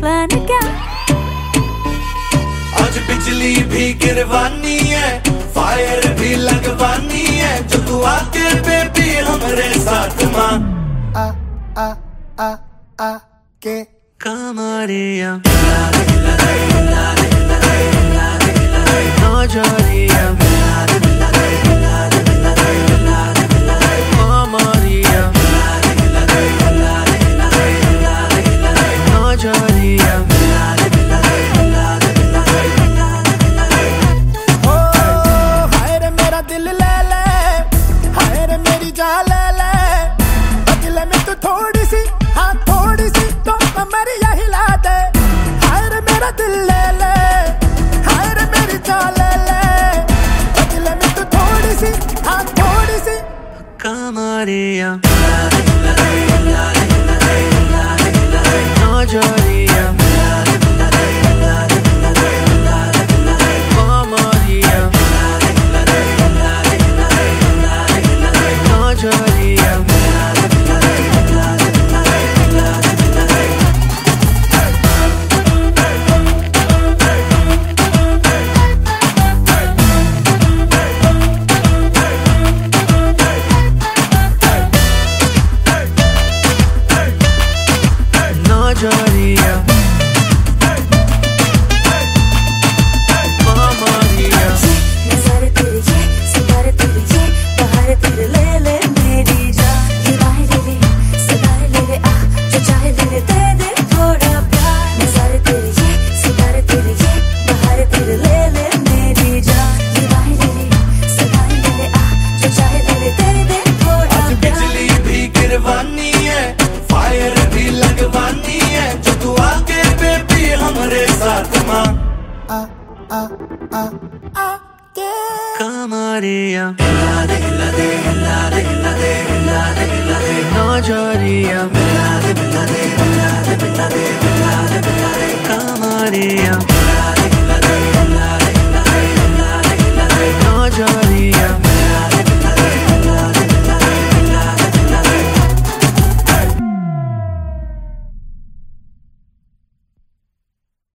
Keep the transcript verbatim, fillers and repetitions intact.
तूफान क्या, आज बिजली भी गिरवानी है, फायर भी लगवानी है, जो तू आके बेबी हमरे साथ मां आ आ आ आ के कमरिया नजरिया थोड़ी सी हाँ थोड़ी सी तो कमरिया हिला दे, हाय रे मेरा दिल ले ले, हाय रे मेरी जान ले ले, बदले में तू थोड़ी सी हाँ थोड़ी सी कमरिया नजरिया नजरिया नजारे तेरे ये सितारे तेरे ये बहार तेरे ले ले मेरी जान, ये बाहें ले ले सदाएं ले ले, आ जो चाहे ले ले दे दे थोड़ा प्यार, नजारे तेरे ये सितारे तेरे ये बहार तेरे ले ले मेरी जान, ये बाहें ले ले सदाएं ले ले, आ जो चाहे ले ले दे दे थोड़ा प्यार। बिजली भी गिरवानी है, फायर भी लगवानी है, जो तू आके बेबी हमरे साथ मां आ आ आ आ के कमरिया हिला दे हिला दे हिला दे हिला दे हिला दे हिला दे नजरिया